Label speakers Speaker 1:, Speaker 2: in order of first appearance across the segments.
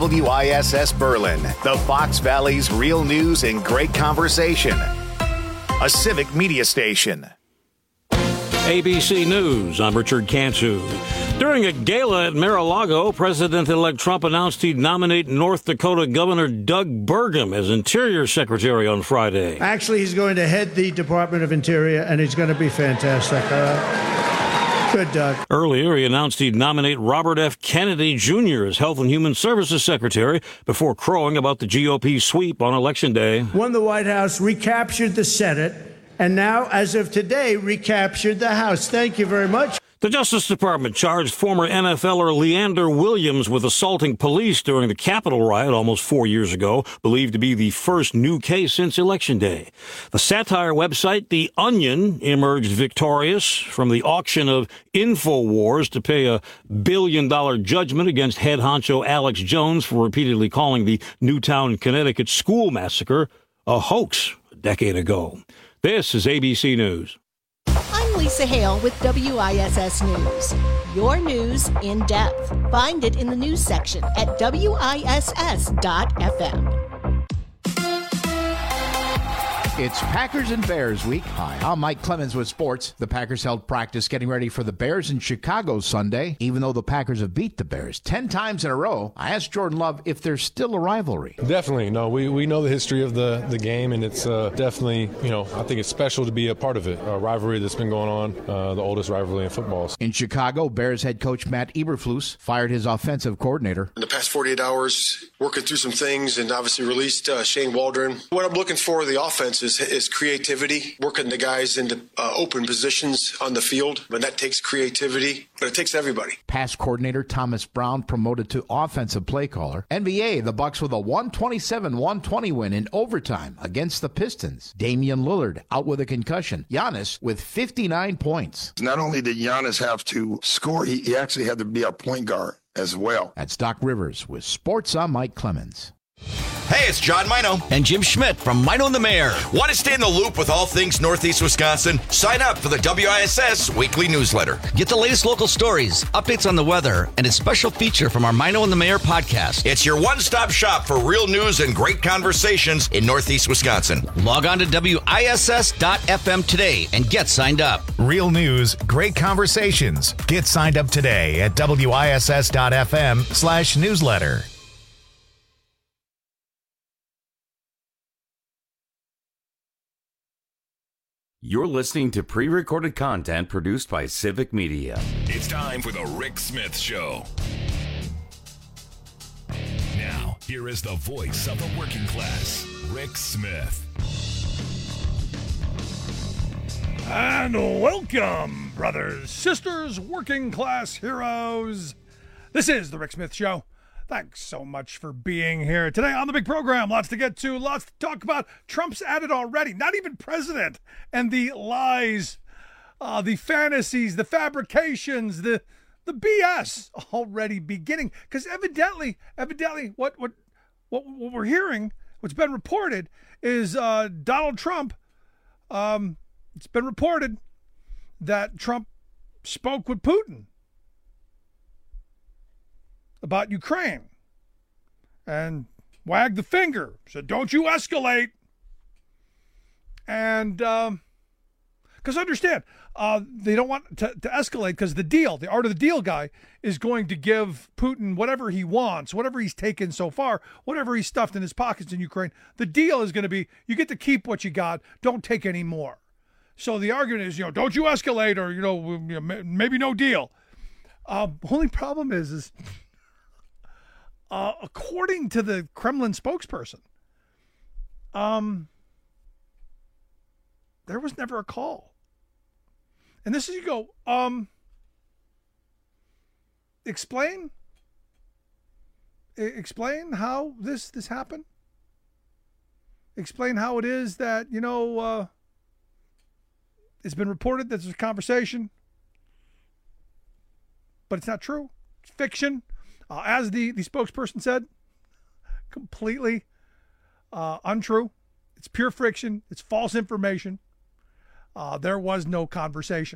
Speaker 1: WISS Berlin, the Fox Valley's real news and great conversation. A civic media station.
Speaker 2: ABC News, I'm Richard Cantu. During a gala at Mar-a-Lago, President-elect Trump announced he'd nominate North Dakota Governor Doug Burgum as Interior Secretary on Friday.
Speaker 3: Actually, he's going to head the Department of Interior, and he's going to be fantastic. Good, Doug.
Speaker 2: Earlier, he announced he'd nominate Robert F. Kennedy Jr. as Health and Human Services Secretary before crowing about the GOP sweep on Election Day.
Speaker 3: Won the White House, recaptured the Senate, and now, as of today, recaptured the House. Thank you very much.
Speaker 2: The Justice Department charged former NFLer Leander Williams with assaulting police during the Capitol riot almost 4 years ago, believed to be the first new case since Election Day. The satire website The Onion emerged victorious from the auction of InfoWars to pay a $1 billion judgment against head honcho Alex Jones for repeatedly calling the Newtown, Connecticut school massacre a hoax a decade ago. This is ABC News.
Speaker 4: I'm Lisa Hale with WISS News. Your news in depth. Find it in the news section at WISS.FM.
Speaker 5: It's Packers and Bears week. Hi, I'm Mike Clemens with sports. The Packers held practice getting ready for the Bears in Chicago Sunday. Even though the Packers have beat the Bears 10 times in a row, I asked Jordan Love if there's still a rivalry.
Speaker 6: Definitely. No, we know the history of the game, and it's definitely, I think it's special to be a part of it. A rivalry that's been going on, the oldest rivalry in football.
Speaker 5: In Chicago, Bears head coach Matt Eberflus fired his offensive coordinator.
Speaker 7: In the past 48 hours, working through some things and obviously released Shane Waldron. What I'm looking for the offense is creativity, working the guys into open positions on the field, and that takes creativity, but it takes everybody.
Speaker 5: Pass coordinator Thomas Brown promoted to offensive play caller. NBA, the Bucks with a 127-120 win in overtime against the Pistons. Damian Lillard out with a concussion. Giannis with 59 points.
Speaker 8: Not only did Giannis have to score, he actually had to be a point guard as well.
Speaker 5: That's Doc Rivers with Sports. I'm Mike Clemens.
Speaker 9: Hey, it's John Mino
Speaker 10: and Jim Schmidt from Mino and the Mayor.
Speaker 9: Want to stay in the loop with all things Northeast Wisconsin? Sign up for the WISS weekly newsletter.
Speaker 10: Get the latest local stories, updates on the weather, and a special feature from our Mino and the Mayor podcast.
Speaker 9: It's your one-stop shop for real news and great conversations in Northeast Wisconsin.
Speaker 10: Log on to WISS.FM today and get signed up.
Speaker 1: Real news, great conversations. Get signed up today at WISS.FM/newsletter.
Speaker 11: You're listening to pre-recorded content produced by Civic Media.
Speaker 12: It's time for the Rick Smith Show. Now, here is the voice of the working class, Rick Smith.
Speaker 13: And welcome, brothers, sisters, working class heroes. This is the Rick Smith Show. Thanks so much for being here today on the big program. Lots to get to, lots to talk about. Trump's at it already, not even president. And the lies, the fantasies, the fabrications, the BS already beginning. Because evidently, what we're hearing, what's been reported is Donald Trump. It's been reported that Trump spoke with Putin about Ukraine and wagged the finger, said, don't you escalate. And because understand, they don't want to escalate because the art of the deal guy is going to give Putin whatever he wants, whatever he's taken so far, whatever he's stuffed in his pockets in Ukraine. The deal is going to be, you get to keep what you got, don't take any more. So the argument is, don't you escalate or, maybe no deal. Only problem is according to the Kremlin spokesperson, there was never a call. And this is, you go, explain how this happened. Explain how it is that, it's been reported that there's a conversation, but it's not true. It's fiction. As the spokesperson said, completely untrue. It's pure fiction. It's false information. There was no conversation.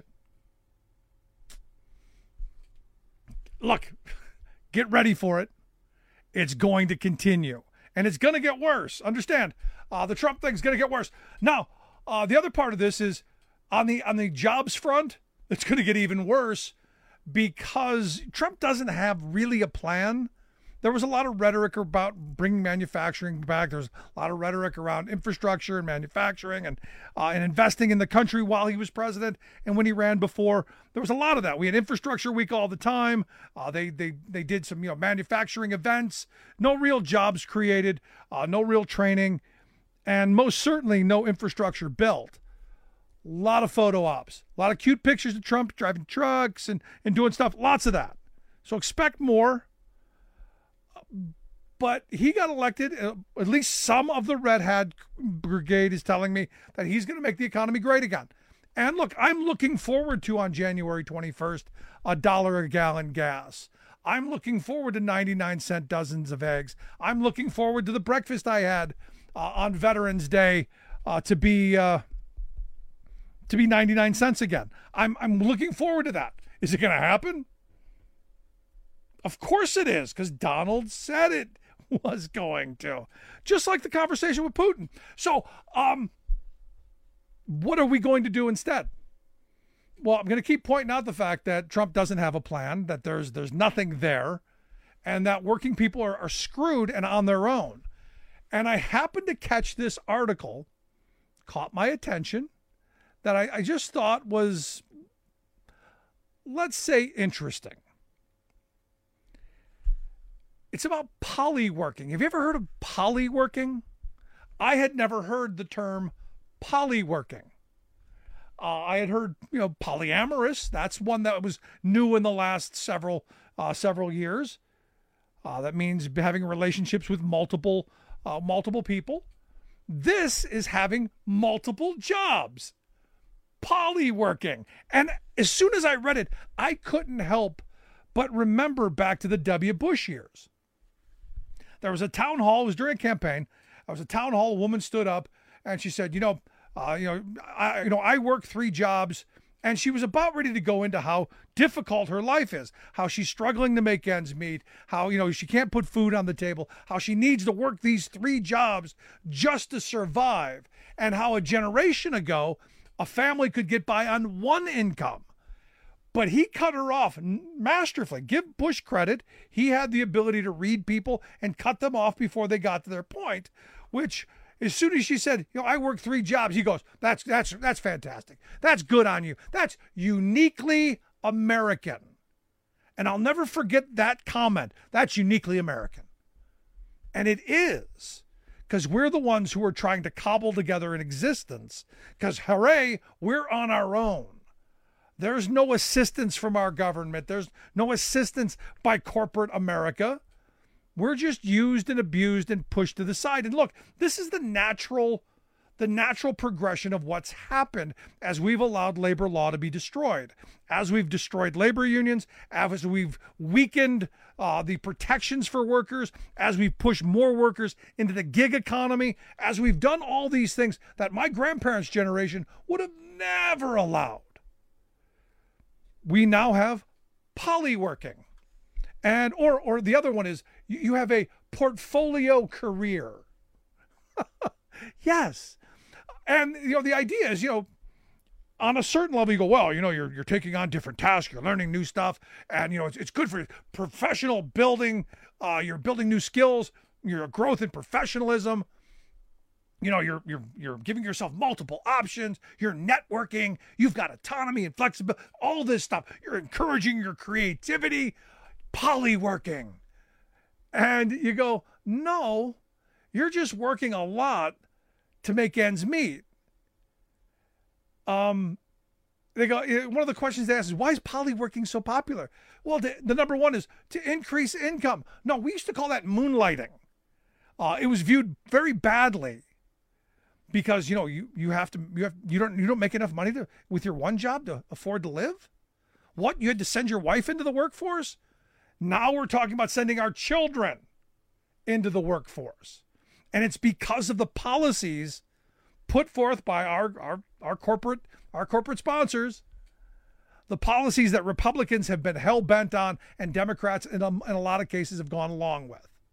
Speaker 13: Look, get ready for it. It's going to continue, and it's going to get worse. Understand, the Trump thing's going to get worse. Now, the other part of this is on the jobs front, it's going to get even worse because Trump doesn't have really a plan. There was a lot of rhetoric about bringing manufacturing back. There's a lot of rhetoric around infrastructure and manufacturing and investing in the country while he was president and when he ran before. There was a lot of that. We had Infrastructure Week all the time. They did some manufacturing events. No real jobs created, no real training, and most certainly no infrastructure built. A lot of photo ops, a lot of cute pictures of Trump driving trucks and doing stuff. Lots of that. So expect more. But he got elected. At least some of the Red Hat Brigade is telling me that he's going to make the economy great again. And look, I'm looking forward to, on January 21st, $1 a gallon gas. I'm looking forward to 99-cent dozens of eggs. I'm looking forward to the breakfast I had on Veterans Day to be 99 cents again. I'm looking forward to that. Is it going to happen? Of course it is, because Donald said it was going to. Just like the conversation with Putin. So, what are we going to do instead? Well, I'm going to keep pointing out the fact that Trump doesn't have a plan, that there's nothing there, and that working people are screwed and on their own. And I happened to catch this article, caught my attention, that I just thought was, let's say, interesting. It's about polyworking. Have you ever heard of polyworking? I had never heard the term polyworking. I had heard, polyamorous. That's one that was new in the last several years. That means having relationships with multiple people. This is having multiple jobs. Polyworking. And as soon as I read it, I couldn't help but remember back to the W. Bush years. There was a town hall. It was during a campaign. There was a town hall. A woman stood up and she said, I work 3 jobs. And she was about ready to go into how difficult her life is, how she's struggling to make ends meet, how, she can't put food on the table, how she needs to work these 3 jobs just to survive, and how a generation ago, a family could get by on 1 income. But he cut her off masterfully. Give Bush credit. He had the ability to read people and cut them off before they got to their point, which as soon as she said, I work 3 jobs, he goes, that's fantastic. That's good on you. That's uniquely American. And I'll never forget that comment. That's uniquely American. And it is, because we're the ones who are trying to cobble together an existence, because hooray, we're on our own. There's no assistance from our government. There's no assistance by corporate America. We're just used and abused and pushed to the side. And look, this is the natural progression of what's happened as we've allowed labor law to be destroyed, as we've destroyed labor unions, as we've weakened the protections for workers, as we've pushed more workers into the gig economy, as we've done all these things that my grandparents' generation would have never allowed. We now have polyworking. And or the other one is you have a portfolio career. Yes. And the idea is, on a certain level you go, well, you're taking on different tasks, you're learning new stuff, and it's good for professional building, you're building new skills, your growth in professionalism. You're giving yourself multiple options, you're networking, you've got autonomy and flexibility, all this stuff. You're encouraging your creativity, polyworking. And you go, no, you're just working a lot to make ends meet. They go, one of the questions they ask is, why is polyworking so popular? Well, the number one is to increase income. No, we used to call that moonlighting. It was viewed very badly. Because you don't make enough money with your one job to afford to live? What, you had to send your wife into the workforce? Now we're talking about sending our children into the workforce. And it's because of the policies put forth by our corporate sponsors, the policies that Republicans have been hell-bent on and Democrats in a lot of cases have gone along with.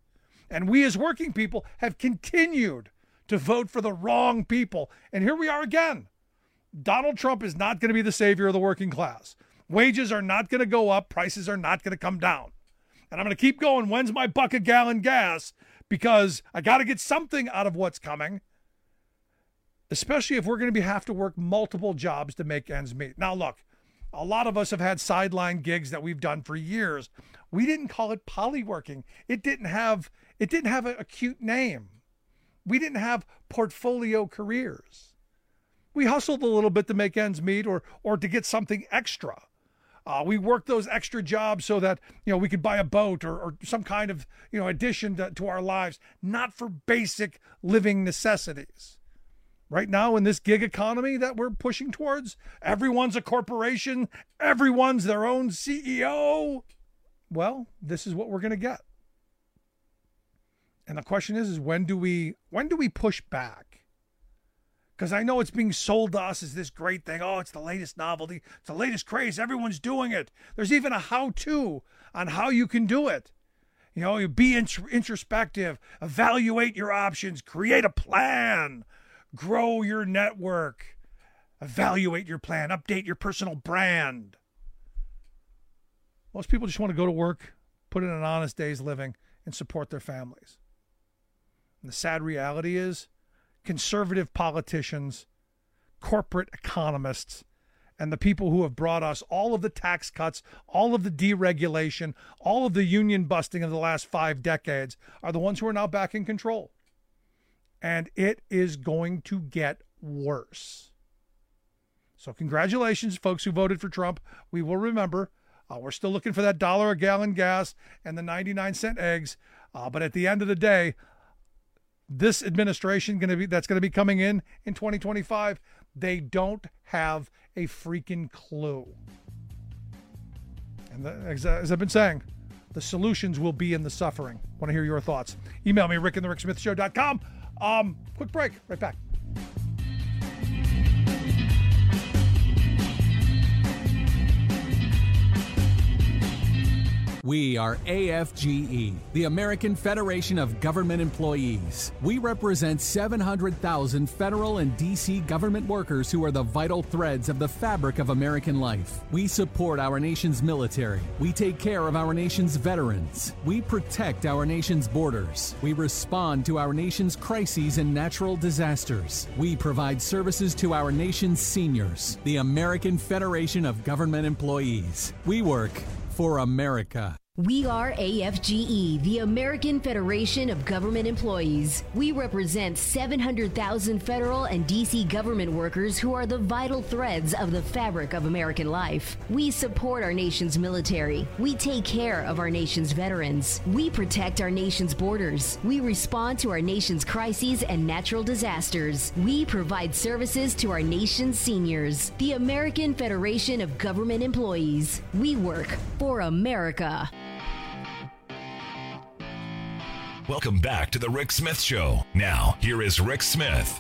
Speaker 13: And we as working people have continued to vote for the wrong people. And here we are again. Donald Trump is not going to be the savior of the working class. Wages are not going to go up. Prices are not going to come down. And I'm going to keep going. When's my buck a gallon gas? Because I got to get something out of what's coming, especially if we're going to have to work multiple jobs to make ends meet. Now, look, a lot of us have had sideline gigs that we've done for years. We didn't call it polyworking. It didn't have a cute name. We didn't have portfolio careers. We hustled a little bit to make ends meet or to get something extra. We worked those extra jobs so that, we could buy a boat or some kind of, addition to our lives, not for basic living necessities. Right now in this gig economy that we're pushing towards, everyone's a corporation, everyone's their own CEO. Well, this is what we're going to get. And the question is when do we push back? Because I know it's being sold to us as this great thing. Oh, it's the latest novelty. It's the latest craze. Everyone's doing it. There's even a how-to on how you can do it. You be introspective, evaluate your options, create a plan, grow your network, evaluate your plan, update your personal brand. Most people just want to go to work, put in an honest day's living, and support their families. And the sad reality is, conservative politicians, corporate economists, and the people who have brought us all of the tax cuts, all of the deregulation, all of the union busting of the last 5 decades are the ones who are now back in control. And it is going to get worse. So congratulations, folks who voted for Trump. We will remember. We're still looking for that $1 a gallon gas and the 99-cent eggs. But at the end of the day, this administration that's going to be coming in 2025, they don't have a freaking clue. And as I've been saying, the solutions will be in the suffering. Want to hear your thoughts? Email me, rick@thericksmithshow.com. Quick break. Right back.
Speaker 14: We are AFGE, the American Federation of Government Employees. We represent 700,000 federal and D.C. government workers who are the vital threads of the fabric of American life. We support our nation's military. We take care of our nation's veterans. We protect our nation's borders. We respond to our nation's crises and natural disasters. We provide services to our nation's seniors. The American Federation of Government Employees. We work for America.
Speaker 15: We are AFGE, the American Federation of Government Employees. We represent 700,000 federal and D.C. government workers who are the vital threads of the fabric of American life. We support our nation's military. We take care of our nation's veterans. We protect our nation's borders. We respond to our nation's crises and natural disasters. We provide services to our nation's seniors. The American Federation of Government Employees. We work for America.
Speaker 12: Welcome back to the Rick Smith Show. Now, here is Rick Smith.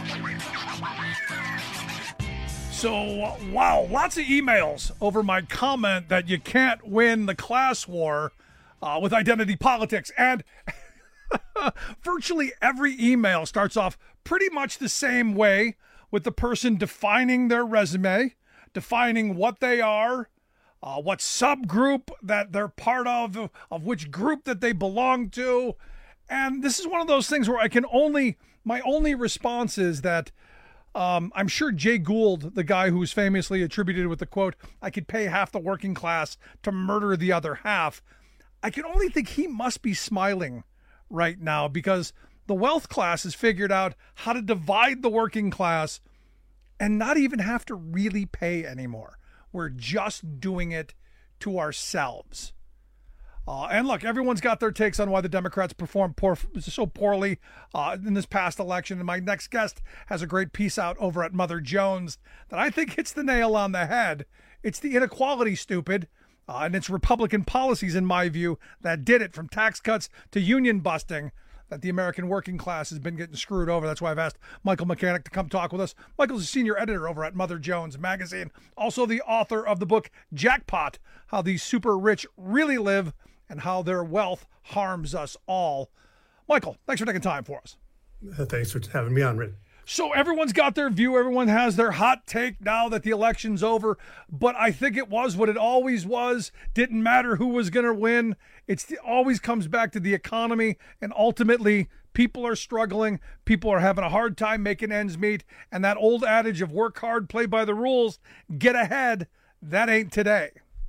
Speaker 13: So, wow, lots of emails over my comment that you can't win the class war with identity politics. And virtually every email starts off pretty much the same way, with the person defining their resume, defining what they are, what subgroup that they're part of which group that they belong to. And this is one of those things where my only response is that I'm sure Jay Gould, the guy who's famously attributed with the quote, "I could pay half the working class to murder the other half." I can only think he must be smiling right now, because the wealth class has figured out how to divide the working class and not even have to really pay anymore. We're just doing it to ourselves. And look, everyone's got their takes on why the Democrats performed so poorly in this past election. And my next guest has a great piece out over at Mother Jones that I think hits the nail on the head. It's the inequality, stupid. And it's Republican policies, in my view, that did it, from tax cuts to union busting, that the American working class has been getting screwed over. That's why I've asked Michael Mechanic to come talk with us. Michael's a senior editor over at Mother Jones Magazine, also the author of the book Jackpot, How the Super Rich Really Live and How Their Wealth Harms Us All. Michael, thanks for taking time for us.
Speaker 16: Thanks for having me on, Rick.
Speaker 13: So everyone's got their view. Everyone has their hot take now that the election's over. But I think it was what it always was. Didn't matter who was going to win. It always comes back to the economy. And ultimately, people are struggling. People are having a hard time making ends meet. And that old adage of work hard, play by the rules, get ahead, that ain't today.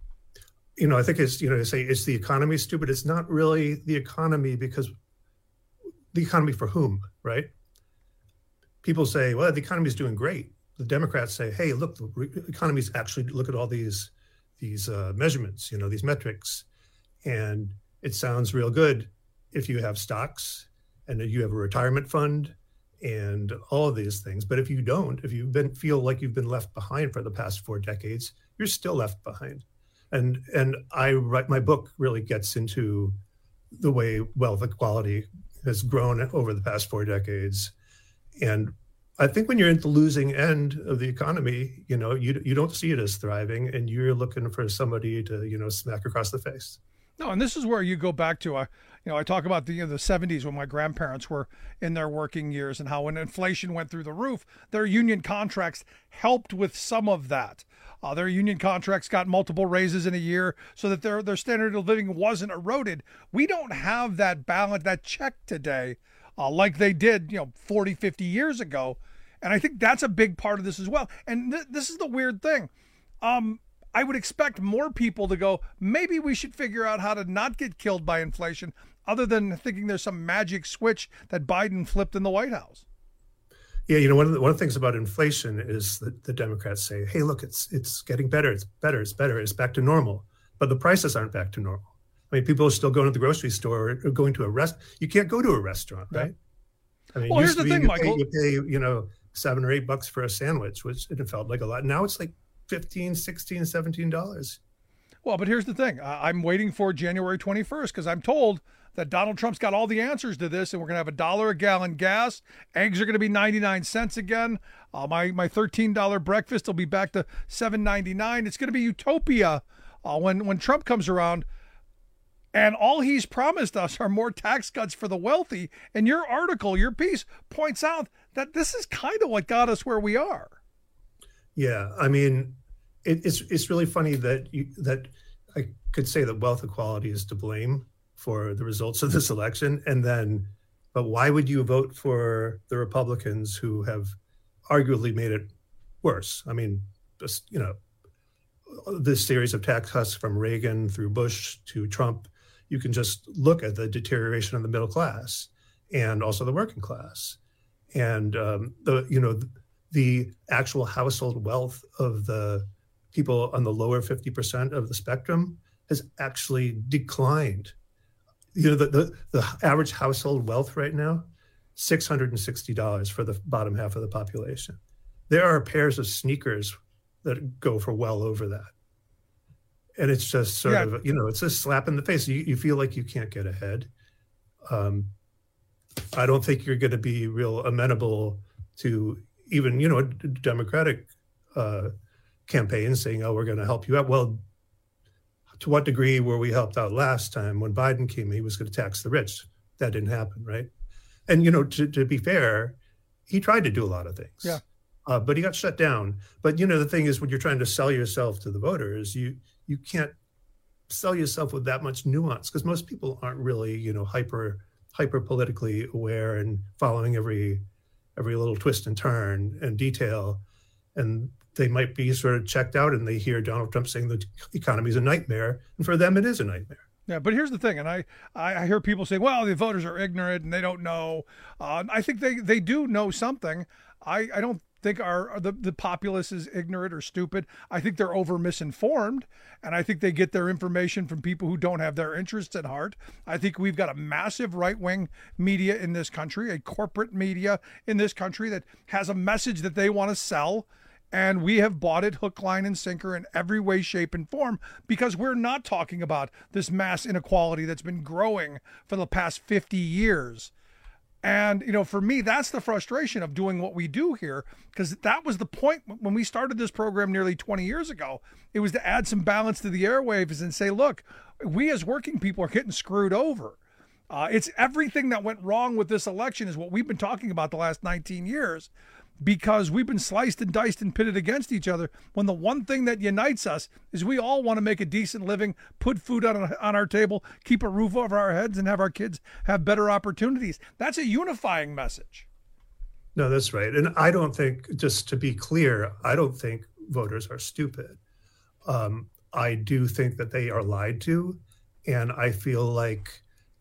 Speaker 16: I think it's, to say it's the economy, stupid. It's not really the economy, because the economy for whom, right? People say, well, the economy is doing great. The Democrats say, hey, look, the economy's actually, look at all these measurements, these metrics. And it sounds real good if you have stocks and you have a retirement fund and all of these things. But if you don't, if you feel like you've been left behind for the past 4 decades, you're still left behind. And my book really gets into the way wealth equality has grown over the past 4 decades. And I think when you're at the losing end of the economy, you don't see it as thriving, and you're looking for somebody to, smack across the face.
Speaker 13: No, and this is where you go back to, I talk about the 70s when my grandparents were in their working years, and how when inflation went through the roof, their union contracts helped with some of that. Their union contracts got multiple raises in a year so that their standard of living wasn't eroded. We don't have that balance, that check today, like they did, 40, 50 years ago. And I think that's a big part of this as well. And this is the weird thing. I would expect more people to go, maybe we should figure out how to not get killed by inflation, other than thinking there's some magic switch that Biden flipped in the White House.
Speaker 16: Yeah, one of the things about inflation is that the Democrats say, hey, look, it's getting better, it's better, it's back to normal. But the prices aren't back to normal. I mean, people are still going to the grocery store or going to a restaurant. You can't go to a restaurant, right? I mean,
Speaker 13: here's the thing, Michael.
Speaker 16: You pay, $7 or $8 for a sandwich, which it felt like a lot. Now it's like $15, $16, $17.
Speaker 13: Well, but here's the thing. I'm waiting for January 21st because I'm told that Donald Trump's got all the answers to this, and we're going to have $1 a gallon gas. Eggs are going to be 99 cents again. My $13 breakfast will be back to $7.99. It's going to be utopia when Trump comes around. And all he's promised us are more tax cuts for the wealthy. And your article, your piece, points out that this is kind of what got us where we are.
Speaker 16: Yeah, I mean, it's really funny that I could say that wealth equality is to blame for the results of this election, but why would you vote for the Republicans who have arguably made it worse? I mean, just this series of tax cuts from Reagan through Bush to Trump, you can just look at the deterioration of the middle class and also the working class, and the actual household wealth of the people on the lower 50% of the spectrum has actually declined. The average household wealth right now, $660 for the bottom half of the population. There are pairs of sneakers that go for well over that. And it's just sort of, it's a slap in the face. You feel like you can't get ahead. I don't think you're going to be real amenable to even, a Democratic campaign saying, oh, we're going to help you out. Well, to what degree were we helped out last time when Biden came? He was going to tax the rich. That didn't happen, right? And, to be fair, he tried to do a lot of things.
Speaker 13: Yeah.
Speaker 16: But he got shut down. But, the thing is, when you're trying to sell yourself to the voters, you can't sell yourself with that much nuance, because most people aren't really, hyper politically aware and following every little twist and turn and detail. And they might be sort of checked out, and they hear Donald Trump saying the economy is a nightmare. And for them, it is a nightmare.
Speaker 13: Yeah, but here's the thing, and I hear people say, well, the voters are ignorant and they don't know. I think they do know something. I don't think the populace is ignorant or stupid. I think they're over misinformed, and I think they get their information from people who don't have their interests at heart. I think we've got a massive right-wing media in this country, a corporate media in this country that has a message that they want to sell. And we have bought it hook, line, and sinker in every way, shape, and form, because we're not talking about this mass inequality that's been growing for the past 50 years. And, for me, that's the frustration of doing what we do here, because that was the point when we started this program nearly 20 years ago. It was to add some balance to the airwaves and say, look, we as working people are getting screwed over. It's everything that went wrong with this election is what we've been talking about the last 19 years, because we've been sliced and diced and pitted against each other when the one thing that unites us is we all want to make a decent living, put food on our table, keep a roof over our heads, and have our kids have better opportunities. That's a unifying message.
Speaker 16: No, that's right. And I don't think, just to be clear, I don't think voters are stupid. I do think that they are lied to. And I feel like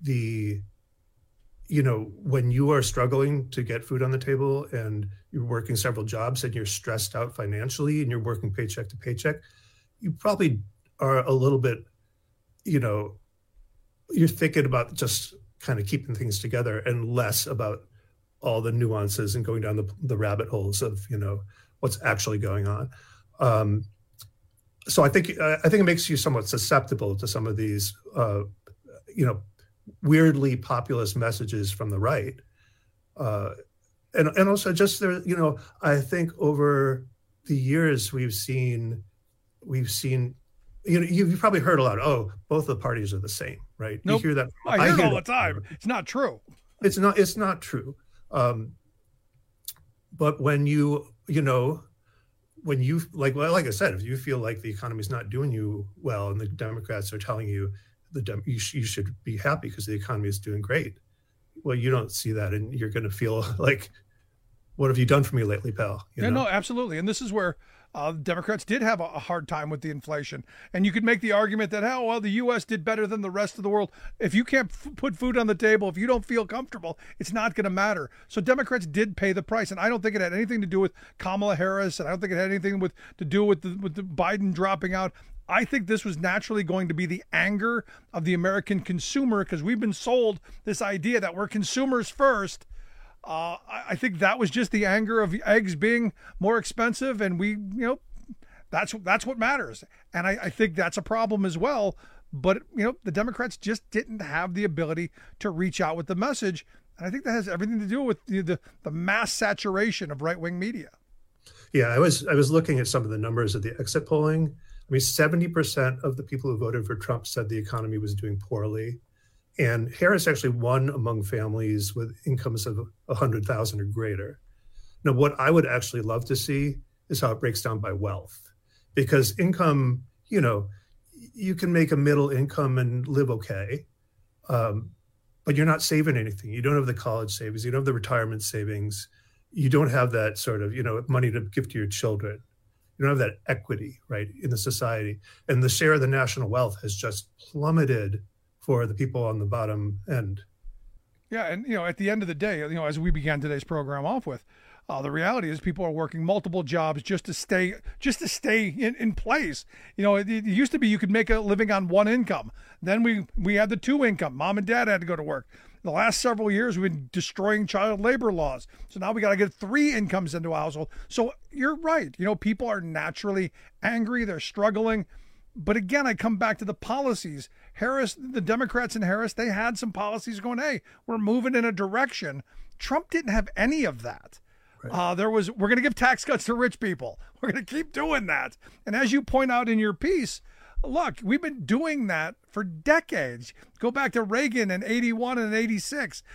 Speaker 16: when you are struggling to get food on the table and you're working several jobs and you're stressed out financially and you're working paycheck to paycheck, you probably are a little bit, you're thinking about just kind of keeping things together and less about all the nuances and going down the rabbit holes of, what's actually going on. So I think it makes you somewhat susceptible to some of these, weirdly populist messages from the right. And also just there, I think over the years we've seen, you've probably heard a lot, both the parties are the same, right?
Speaker 13: Nope.
Speaker 16: You hear that.
Speaker 13: I hear it all the time. It's not true.
Speaker 16: It's not true. But when you like I said, if you feel like the economy's not doing you well and the Democrats are telling you you should be happy because the economy is doing great, well, you don't see that, and you're going to feel like, what have you done for me lately, pal?
Speaker 13: No, absolutely. And this is where Democrats did have a hard time with the inflation. And you could make the argument that, the U.S. did better than the rest of the world. If you can't put food on the table, if you don't feel comfortable, it's not going to matter. So Democrats did pay the price. And I don't think it had anything to do with Kamala Harris. And I don't think it had anything to do with the Biden dropping out. I think this was naturally going to be the anger of the American consumer, because we've been sold this idea that we're consumers first. I think that was just the anger of eggs being more expensive, and that's what matters. And I think that's a problem as well. But, the Democrats just didn't have the ability to reach out with the message. And I think that has everything to do with the mass saturation of right-wing media.
Speaker 16: Yeah, I was looking at some of the numbers of the exit polling. 70% of the people who voted for Trump said the economy was doing poorly. And Harris actually won among families with incomes of $100,000 or greater. Now, what I would actually love to see is how it breaks down by wealth, because income, you can make a middle income and live okay, but you're not saving anything. You don't have the college savings. You don't have the retirement savings. You don't have that sort of, money to give to your children. You don't have that equity, right, in the society. And the share of the national wealth has just plummeted for the people on the bottom end.
Speaker 13: Yeah, and at the end of the day, as we began today's program off with, the reality is people are working multiple jobs just to stay in place. It used to be you could make a living on one income. Then we had the two income. Mom and dad had to go to work. The last several years, we've been destroying child labor laws. So now we got to get 3 incomes into a household. So you're right. People are naturally angry. They're struggling. But again, I come back to the policies. Harris, the Democrats in Harris, they had some policies going, hey, we're moving in a direction. Trump didn't have any of that. Right. We're going to give tax cuts to rich people. We're going to keep doing that. And as you point out in your piece, look, we've been doing that for decades. Go back to Reagan in 81 and 86.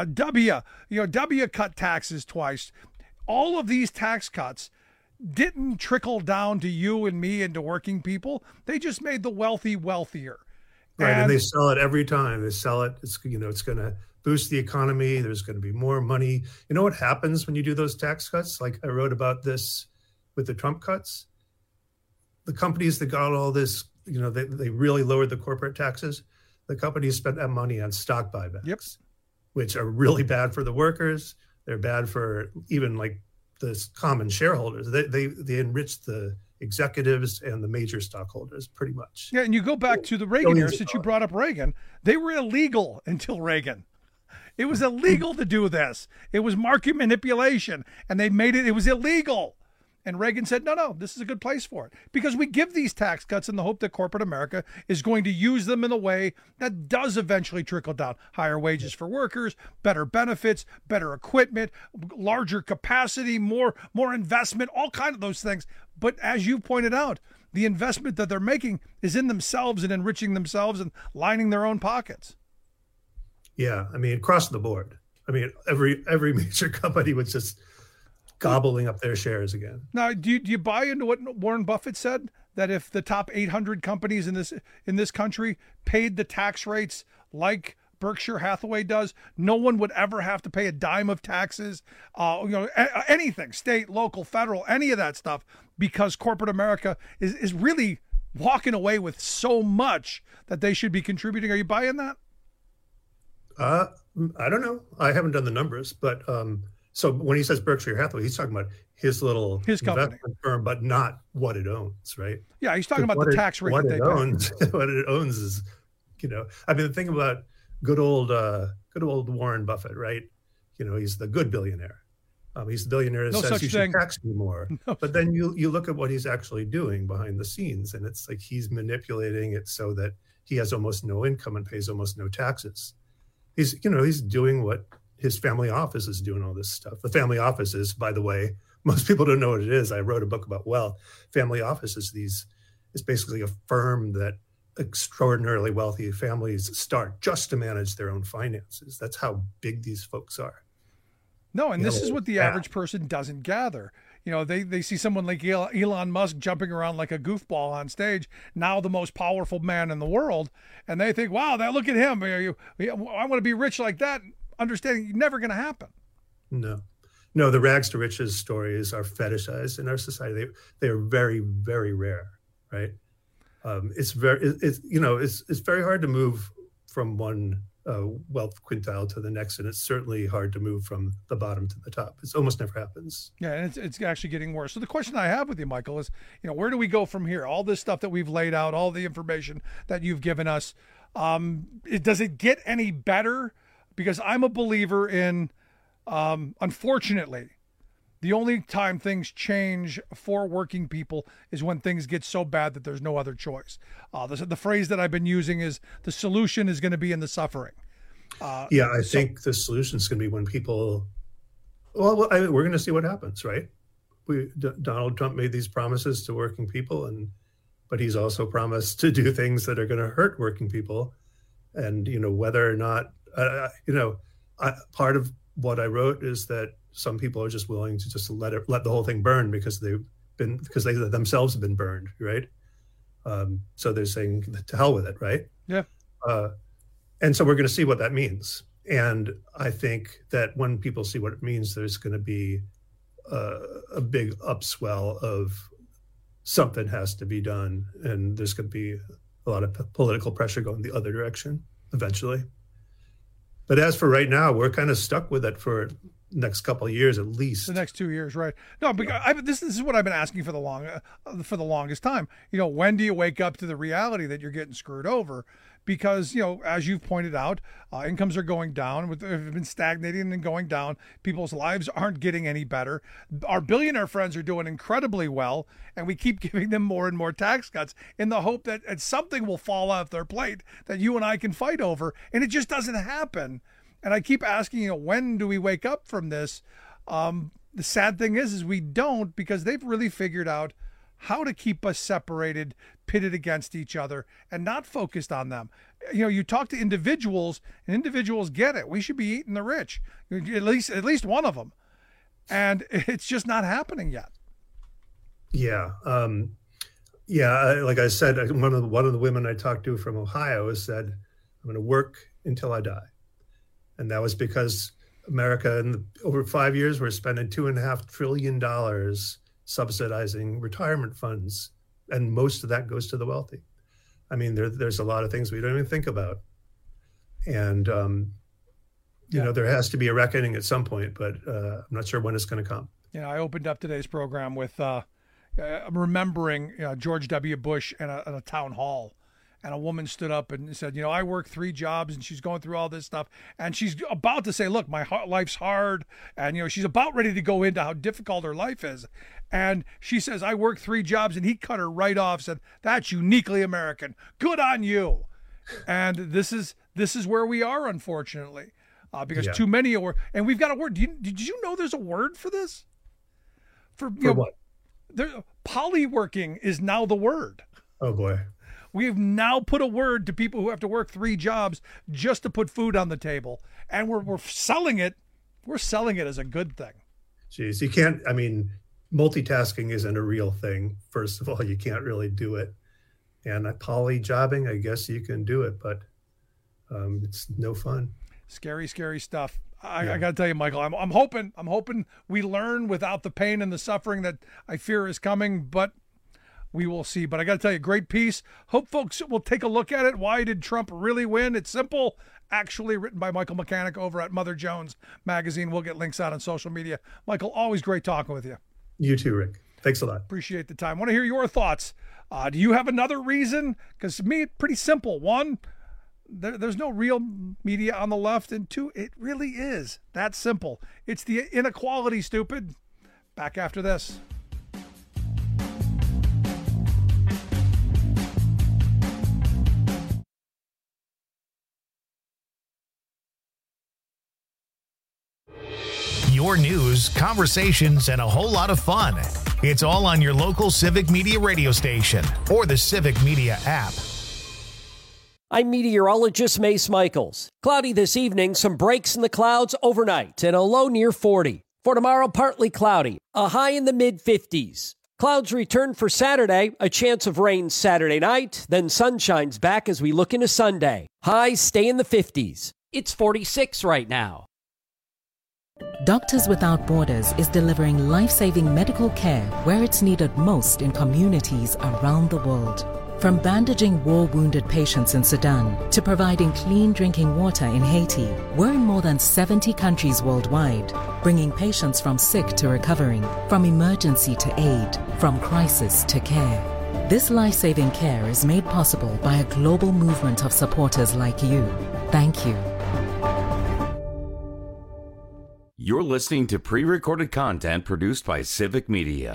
Speaker 13: W cut taxes twice. All of these tax cuts didn't trickle down to you and me and to working people. They just made the wealthy wealthier.
Speaker 16: Right, and they sell it every time. They sell it. It's it's going to boost the economy. There's going to be more money. You know what happens when you do those tax cuts? Like I wrote about this with the Trump cuts. The companies that got all this, they really lowered the corporate taxes. The companies spent that money on stock buybacks, which are really bad for the workers. They're bad for even like the common shareholders. They enrich the executives and the major stockholders pretty much.
Speaker 13: Yeah, and you go back to the Reagan years, since you brought up Reagan, they were illegal until Reagan. It was illegal to do this. It was market manipulation, and they made it was illegal. And Reagan said, no, this is a good place for it. Because we give these tax cuts in the hope that corporate America is going to use them in a way that does eventually trickle down. Higher wages for workers, better benefits, better equipment, larger capacity, more investment, all kinds of those things. But as you pointed out, the investment that they're making is in themselves and enriching themselves and lining their own pockets.
Speaker 16: Yeah, I mean, across the board. I mean, every major company was just gobbling up their shares again.
Speaker 13: Now, do you buy into what Warren Buffett said, that if the top 800 companies in this country paid the tax rates like Berkshire Hathaway does, no one would ever have to pay a dime of taxes, anything, state, local, federal, any of that stuff, because corporate America is really walking away with so much that they should be contributing? Are you buying that?
Speaker 16: I don't know. I haven't done the numbers, but so when he says Berkshire Hathaway, he's talking about his company, investment firm, but not what it owns, right?
Speaker 13: Yeah, he's talking about the tax rate that they pay.
Speaker 16: What it owns is, I mean, think about good old Warren Buffett, right? He's the good billionaire. He's the billionaire that says you should tax me more. But then you look at what he's actually doing behind the scenes, and it's like he's manipulating it so that he has almost no income and pays almost no taxes. He's doing what his family office is doing, all this stuff. The family office is, by the way, most people don't know what it is. I wrote a book about wealth. Family office is basically a firm that extraordinarily wealthy families start just to manage their own finances. That's how big these folks are.
Speaker 13: No, and this is what the average person doesn't gather. They see someone like Elon Musk jumping around like a goofball on stage, now the most powerful man in the world, and they think, wow, look at him. I want to be rich like that. Understanding never going to happen.
Speaker 16: No, the rags to riches stories are fetishized in our society. They are very, very rare, right? It's very hard to move from one wealth quintile to the next, and it's certainly hard to move from the bottom to the top. It almost never happens.
Speaker 13: Yeah, and it's actually getting worse. So the question I have with you, Michael, is where do we go from here? All this stuff that we've laid out, all the information that you've given us, does it get any better? Because I'm a believer in, unfortunately, the only time things change for working people is when things get so bad that there's no other choice. The phrase that I've been using is the solution is going to be in the suffering.
Speaker 16: I think the solution is going to be when people, we're going to see what happens, right? Donald Trump made these promises to working people, but he's also promised to do things that are going to hurt working people. And, whether or not, part of what I wrote is that some people are just willing to just let the whole thing burn because they themselves have been burned, right? So they're saying to hell with it, right?
Speaker 13: Yeah.
Speaker 16: And so we're going to see what that means. And I think that when people see what it means, there's going to be a big upswell of something has to be done, and there's going to be a lot of political pressure going the other direction eventually. But as for right now, we're kind of stuck with it for next couple of years at least.
Speaker 13: The next 2 years, right? No, because this is what I've been asking for the longest time. When do you wake up to the reality that you're getting screwed over? Because as you've pointed out, incomes are going down. They've been stagnating and going down. People's lives aren't getting any better. Our billionaire friends are doing incredibly well, and we keep giving them more and more tax cuts in the hope that something will fall off their plate that you and I can fight over, and it just doesn't happen. And I keep asking, when do we wake up from this? The sad thing is we don't, because they've really figured out how to keep us separated, pitted against each other, and not focused on them. You talk to individuals, and individuals get it. We should be eating the rich, at least one of them, and it's just not happening yet.
Speaker 16: Yeah, like I said, one of the women I talked to from Ohio said, "I'm going to work until I die." And that was because America, over 5 years, we're spending $2.5 trillion subsidizing retirement funds, and most of that goes to the wealthy. I mean, there's a lot of things we don't even think about, and there has to be a reckoning at some point, but I'm not sure when it's going to come.
Speaker 13: I opened up today's program with remembering George W. Bush at a town hall. And a woman stood up and said, I work 3 jobs, and she's going through all this stuff. And she's about to say, look, my life's hard. And, she's about ready to go into how difficult her life is. And she says, I work 3 jobs. And he cut her right off, said, that's uniquely American. Good on you. And this is where we are, unfortunately, because too many are. And we've got a word. Did you know there's a word for this? For
Speaker 16: what?
Speaker 13: Polyworking is now the word.
Speaker 16: Oh, boy.
Speaker 13: We've now put a word to people who have to work 3 jobs just to put food on the table. And we're selling it. We're selling it as a good thing.
Speaker 16: Geez, you can't, I mean, multitasking isn't a real thing. First of all, you can't really do it. And poly-jobbing, I guess you can do it, but it's no fun.
Speaker 13: Scary, scary stuff. I got to tell you, Michael, I'm hoping we learn without the pain and the suffering that I fear is coming, but we will see. But I got to tell you, great piece. Hope folks will take a look at it. Why did Trump really win? It's simple. Actually written by Michael Mechanic over at Mother Jones Magazine. We'll get links out on social media. Michael, always great talking with you.
Speaker 16: You too, Rick. Thanks a lot.
Speaker 13: Appreciate the time. Want to hear your thoughts. Do you have another reason? Because to me, it's pretty simple. 1, there's no real media on the left. And 2, it really is that simple. It's the inequality, stupid. Back after this.
Speaker 1: Your news, conversations, and a whole lot of fun. It's all on your local Civic Media radio station or the Civic Media app.
Speaker 17: I'm meteorologist Mace Michaels. Cloudy this evening, some breaks in the clouds overnight and a low near 40. For tomorrow, partly cloudy, a high in the mid-50s. Clouds return for Saturday, a chance of rain Saturday night, then sun shines back as we look into Sunday. Highs stay in the 50s. It's 46 right now.
Speaker 18: Doctors Without Borders is delivering life-saving medical care where it's needed most in communities around the world. From bandaging war-wounded patients in Sudan to providing clean drinking water in Haiti, we're in more than 70 countries worldwide, bringing patients from sick to recovering, from emergency to aid, from crisis to care. This life-saving care is made possible by a global movement of supporters like you. Thank you.
Speaker 11: You're listening to pre-recorded content produced by Civic Media.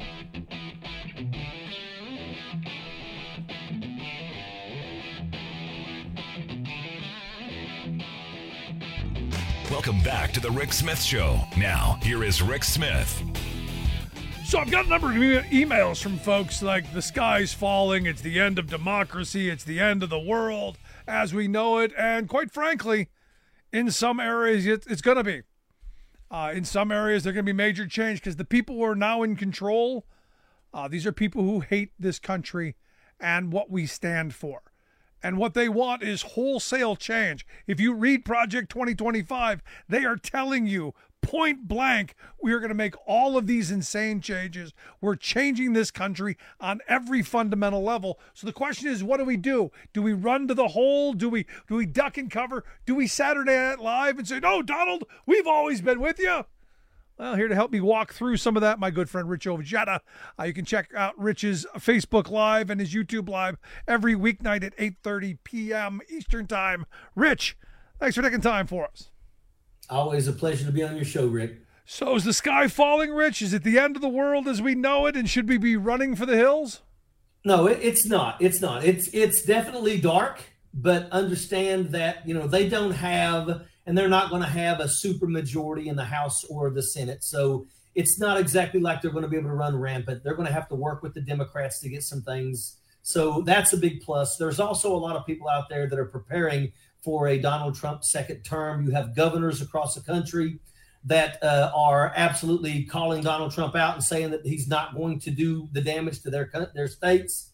Speaker 12: Welcome back to the Rick Smith Show. Now, here is Rick Smith.
Speaker 13: So I've got a number of emails from folks like the sky's falling, it's the end of democracy, it's the end of the world as we know it, and quite frankly, in some areas it's going to be. In some areas, there are going to be major change because the people who are now in control, these are people who hate this country and what we stand for. And what they want is wholesale change. If you read Project 2025, they are telling you point blank, we are going to make all of these insane changes. We're changing this country on every fundamental level. So the question is, what do? Do we run to the hole? Do we duck and cover? Do we Saturday Night Live and say, no, Donald, we've always been with you? Well, here to help me walk through some of that, my good friend Rich Ovejeda. You can check out Rich's Facebook Live and his YouTube Live every weeknight at 8:30 p.m. Eastern Time. Rich, thanks for taking time for us.
Speaker 19: Always a pleasure to be on your show, Rick.
Speaker 13: So is the sky falling, Rich? Is it the end of the world as we know it, and should we be running for the hills?
Speaker 19: No, it's not. It's not. It's definitely dark, but understand that, they don't have, and they're not going to have a super majority in the House or the Senate. So it's not exactly like they're going to be able to run rampant. They're going to have to work with the Democrats to get some things. So that's a big plus. There's also a lot of people out there that are preparing for a Donald Trump second term. You have governors across the country that are absolutely calling Donald Trump out and saying that he's not going to do the damage to their states.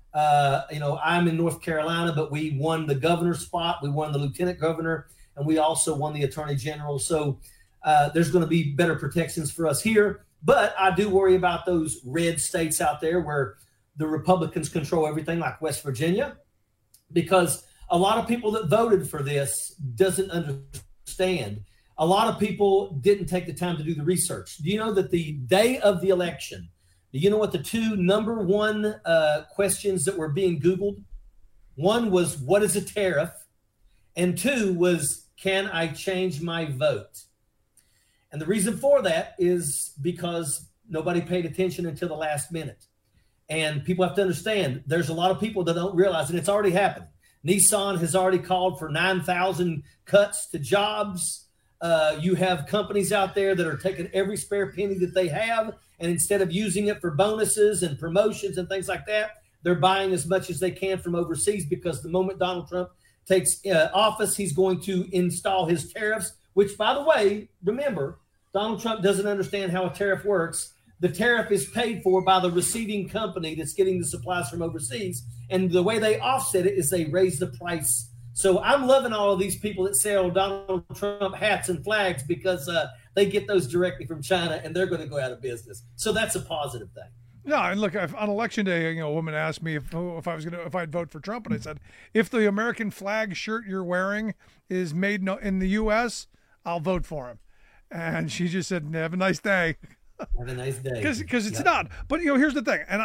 Speaker 19: I'm in North Carolina, but we won the governor spot. We won the lieutenant governor, and we also won the attorney general. So there's going to be better protections for us here. But I do worry about those red states out there where the Republicans control everything, like West Virginia, because a lot of people that voted for this doesn't understand. A lot of people didn't take the time to do the research. Do you know that the day of the election, do you know what the two number one questions that were being Googled? One was, what is a tariff? And 2 was, can I change my vote? And the reason for that is because nobody paid attention until the last minute. And people have to understand, there's a lot of people that don't realize, and it's already happened. Nissan has already called for 9,000 cuts to jobs. You have companies out there that are taking every spare penny that they have, and instead of using it for bonuses and promotions and things like that, They're buying as much as they can from overseas because the moment Donald Trump takes office, he's going to install his tariffs, which, by the way, remember, Donald Trump doesn't understand how a tariff works. The tariff is paid for by the receiving company that's getting the supplies from overseas. And the way they offset it is they raise the price. So I'm loving all of these people that sell Donald Trump hats and flags because they get those directly from China and they're going to go out of business. So that's a positive thing.
Speaker 13: No, and look, on Election Day, a woman asked me if I'd vote for Trump, and I said, if the American flag shirt you're wearing is made in the U.S., I'll vote for him. And she just said, "Have a nice day."
Speaker 19: Have a nice day.
Speaker 13: Because it's not. But here's the thing, and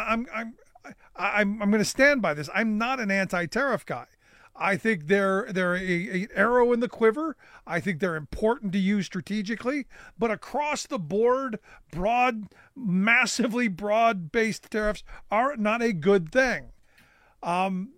Speaker 13: I'm going to stand by this. I'm not an anti-tariff guy. I think they're a arrow in the quiver. I think they're important to use strategically, but across the board, massively broad-based tariffs are not a good thing. And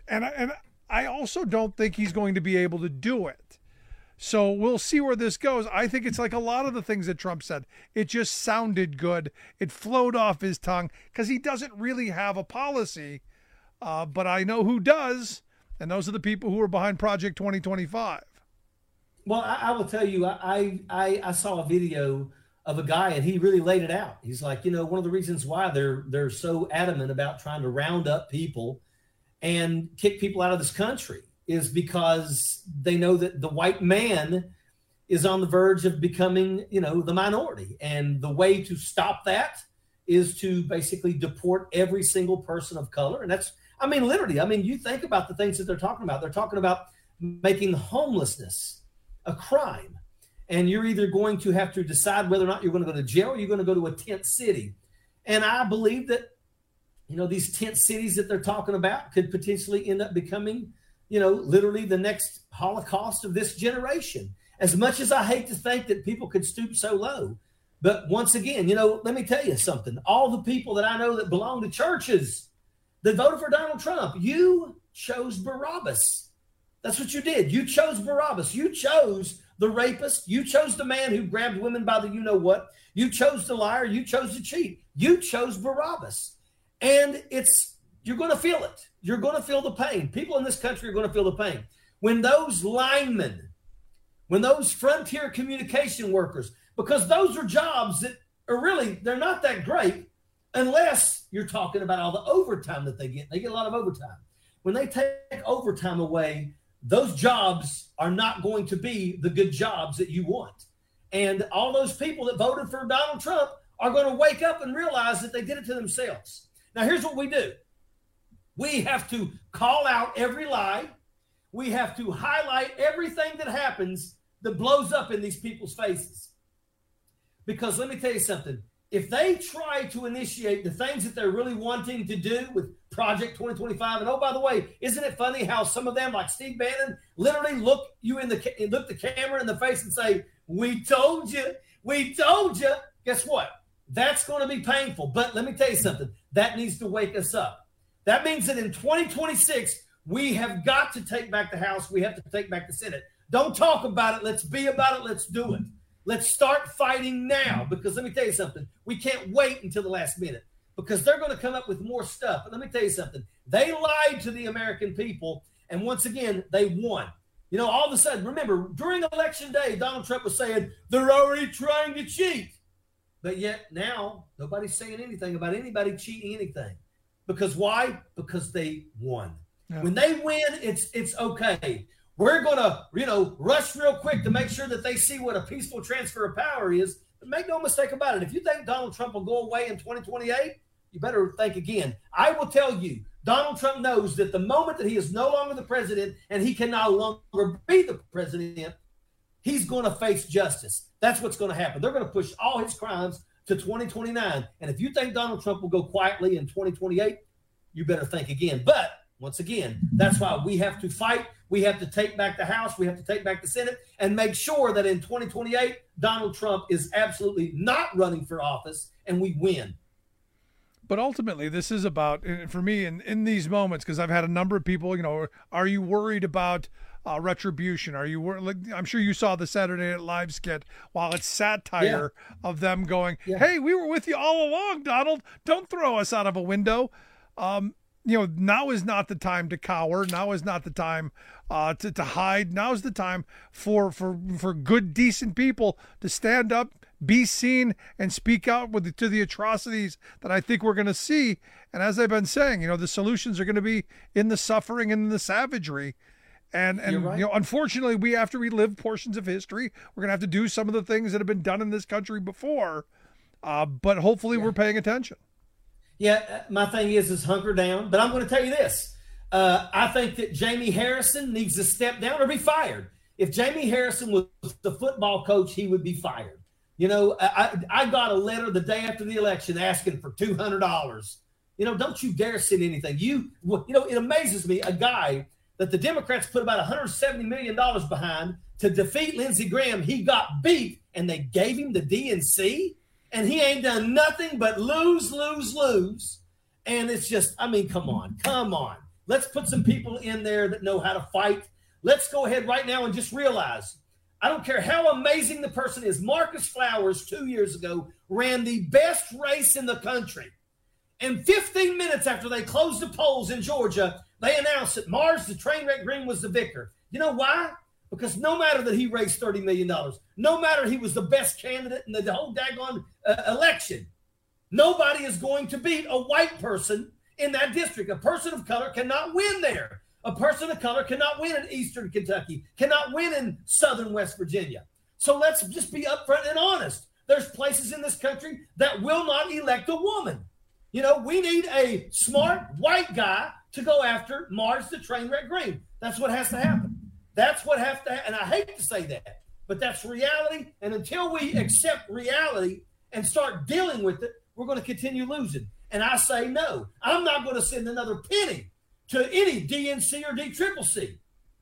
Speaker 13: I also don't think he's going to be able to do it. So we'll see where this goes. I think it's like a lot of the things that Trump said. It just sounded good. It flowed off his tongue because he doesn't really have a policy. But I know who does. And those are the people who are behind Project 2025.
Speaker 19: Well, I will tell you, I saw a video of a guy, and he really laid it out. He's like, one of the reasons why they're so adamant about trying to round up people and kick people out of this country is because they know that the white man is on the verge of becoming, the minority. And the way to stop that is to basically deport every single person of color. And that's, literally, you think about the things that they're talking about. They're talking about making homelessness a crime. And you're either going to have to decide whether or not you're going to go to jail or you're going to go to a tent city. And I believe that, these tent cities that they're talking about could potentially end up becoming, literally the next Holocaust of this generation. As much as I hate to think that people could stoop so low. But once again, let me tell you something. All the people that I know that belong to churches that voted for Donald Trump, you chose Barabbas. That's what you did. You chose Barabbas. You chose the rapist. You chose the man who grabbed women by the you-know-what. You chose the liar. You chose the cheat. You chose Barabbas. And you're going to feel it. You're going to feel the pain. People in this country are going to feel the pain. When those linemen, when those frontier communication workers, because those are jobs that are really, they're not that great, unless you're talking about all the overtime that they get. They get a lot of overtime. When they take overtime away, those jobs are not going to be the good jobs that you want. And all those people that voted for Donald Trump are going to wake up and realize that they did it to themselves. Now, here's what we do. We have to call out every lie. We have to highlight everything that happens that blows up in these people's faces. Because let me tell you something. If they try to initiate the things that they're really wanting to do with Project 2025, and oh, by the way, isn't it funny how some of them, like Steve Bannon, literally look the camera in the face and say, "We told you, we told you." Guess what? That's going to be painful. But let me tell you something. That needs to wake us up. That means that in 2026, we have got to take back the House. We have to take back the Senate. Don't talk about it. Let's be about it. Let's do it. Let's start fighting now, because let me tell you something. We can't wait until the last minute because they're going to come up with more stuff. But let me tell you something. They lied to the American people, and once again, they won. All of a sudden, remember, during Election Day, Donald Trump was saying, they're already trying to cheat. But yet now, nobody's saying anything about anybody cheating anything. Because why? Because they won. Yeah. When they win, it's okay. We're going to, rush real quick to make sure that they see what a peaceful transfer of power is. But make no mistake about it. If you think Donald Trump will go away in 2028, you better think again. I will tell you, Donald Trump knows that the moment that he is no longer the president and he can no longer be the president, he's going to face justice. That's what's going to happen. They're going to push all his crimes to 2029. And if you think Donald Trump will go quietly in 2028, you better think again. But once again, that's why we have to fight. We have to take back the House. We have to take back the Senate and make sure that in 2028, Donald Trump is absolutely not running for office and we win.
Speaker 13: But ultimately, this is about, for me, in these moments, because I've had a number of people, are you worried about retribution? Are you I'm sure you saw the Saturday Night Live skit. While it's satire of them going, hey, we were with you all along, Donald. Don't throw us out of a window. now is not the time to cower. Now is not the time to hide. Now is the time for good, decent people to stand up, be seen, and speak out to the atrocities that I think we're going to see. And as I've been saying, the solutions are going to be in the suffering and in the savagery. And right. Unfortunately, we have to relive portions of history. We're going to have to do some of the things that have been done in this country before. But hopefully we're paying attention.
Speaker 19: Yeah, my thing is hunker down. But I'm going to tell you this. I think that Jamie Harrison needs to step down or be fired. If Jamie Harrison was the football coach, he would be fired. I got a letter the day after the election asking for $200. Don't you dare send anything. It amazes me, a guy that the Democrats put about $170 million behind to defeat Lindsey Graham. He got beat, and they gave him the DNC, and he ain't done nothing but lose. And it's just, come on. Let's put some people in there that know how to fight. Let's go ahead right now and just realize, I don't care how amazing the person is. Marcus Flowers 2 years ago ran the best race in the country. And 15 minutes after they closed the polls in Georgia, they announced that Mars, the Trainwreck Green, was the victor. You know why? Because no matter that he raised $30 million, no matter he was the best candidate in the whole daggone election, nobody is going to beat a white person in that district. A person of color cannot win there. A person of color cannot win in eastern Kentucky, cannot win in southern West Virginia. So let's just be upfront and honest. There's places in this country that will not elect a woman. We need a smart white guy to go after Mars, the Trainwreck Green. That's what has to happen. That's what has to happen. And I hate to say that, but that's reality. And until we accept reality and start dealing with it, we're going to continue losing. And I say no. I'm not going to send another penny to any DNC or DCCC